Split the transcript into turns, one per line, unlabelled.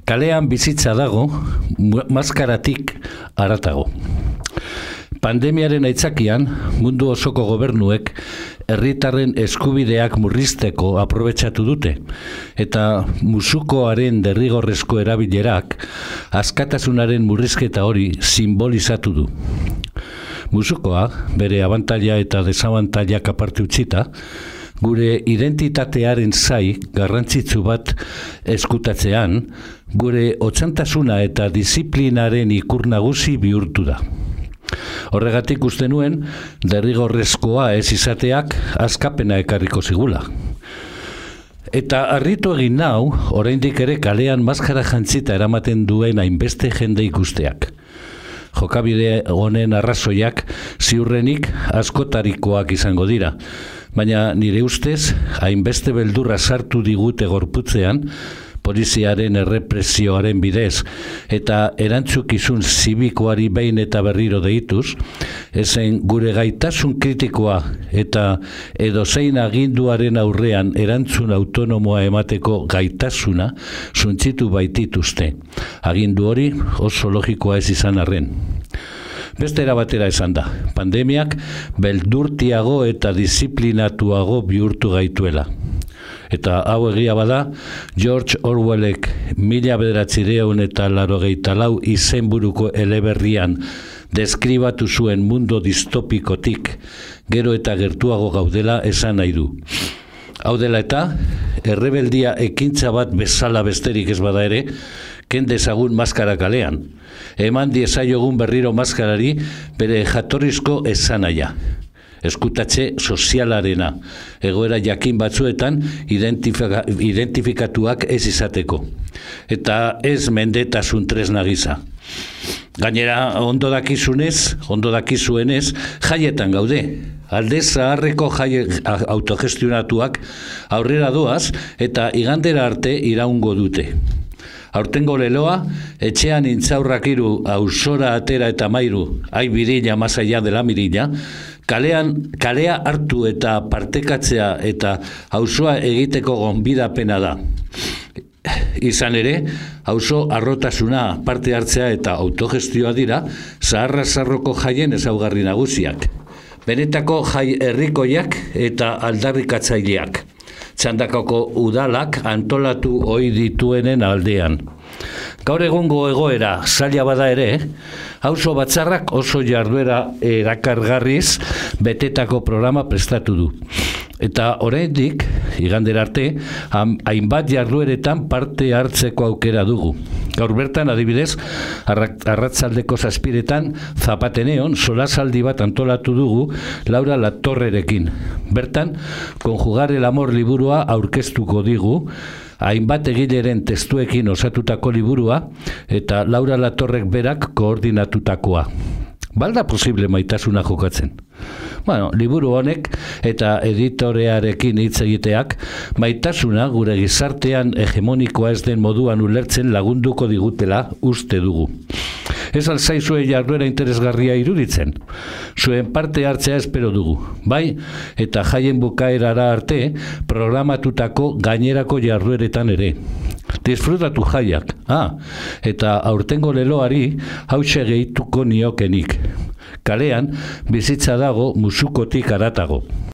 Kalean bizitza dago, maskaratik haratago. Pandemiaren aitzakian, mundu osoko gobernuek herritarren eskubideak murrizteko aprobetxatu dute, eta musukoaren derrigorrezko erabilerak askatasunaren murrizketa hori sinbolizatu du. Musukoa, bere abantaila eta desabantailak aparte utzita, gure identitatearen zai garrantzitsu bat eskutatzean, gure otsantasuna eta disiplinaren ikur nagusi bihurtu da. Horregatik uste nuen, derrigorrezkoa ez izateak askapena ekarriko zigula. Eta harritu egin nau, oraindik ere kalean maskara jantzita eramaten duen hainbeste jende ikusteak. Jokabide honen arrazoiak ziurrenik askotarikoak izango dira, baina nire ustez, hainbeste beldurra sartu digute gorputzean, poliziaren errepresioaren bidez eta erantzukizun zibikoari behin eta berriro deituz, ezen gure gaitasun kritikoa eta edozein aginduaren aurrean erantzun autonomoa emateko gaitasuna suntsitu baitituzte. Agindu hori oso logikoa ez izan arren. Beste era batera esan da, pandemiak beldurtiago eta disiplinatuago bihurtu gaituela. Eta hau egia bada, George Orwellek 1984 izenburuko eleberrian deskribatu zuen mundo distopikotik gero eta gertuago gaudela esan nahi du. Hau dela eta, errebeldia ekintza bat bezala besterik ez bada ere, ken dezagun maskara kalean. Eman diezaiogun berriro maskarari bere jatorrizko esanaia. Eskutatze sozialarena, egoera jakin batzuetan identifikatuak ez izateko. Eta ez mendetasun tresna gisa. Gainera, ondo dakizuenez, jaietan gaude. Alde zaharreko jai autogestionatuak aurrera doaz eta igandera arte iraungo dute. Aurtengo leloa, etxean intzaurrak hiru, auzora atera eta mairu, birila masaia dela mirila, kalea hartu eta partekatzea eta auzoa egiteko gonbidapena da. Izan ere, auzo arrotasuna, parte hartzea eta autogestioa dira, zaharra-zarroko jaien ezaugarri nagusiak. Benetako jai herrikoiak eta aldarrikatzaileak. Txandakako udalak antolatu ohi dituenen aldean. Gaur egungo egoera zaila bada ere, auzo batzarrak oso jarduera erakargarriz betetako programa prestatu du. Eta oraindik, igandera arte, hainbat jardueretan parte hartzeko aukera dugu. Gaur bertan, adibidez, arratsaldeko 7:00 Zapateneon solasaldi bat antolatu dugu Laura Latorrerekin. Bertan, Conjugar el amor liburua aurkeztuko digu, hainbat egileren testuekin osatutako liburua eta Laura Latorrek berak koordinatutakoa. Balda posible maitasuna jokatzen. Liburu honek eta editorearekin hitz egiteak maitasuna gure gizartean hegemonikoa ez den moduan ulertzen lagunduko digutela uste dugu. Ez alzaizue jarduera interesgarria iruditzen. Zuen parte hartzea espero dugu. Bai, eta jaien bukaerara arte programatutako gainerako jardueretan ere. Disfrutatu jaiak. Eta aurtengo leloari hauxe gehituko niokenik. Kalean bizitza dago musukotik haratago.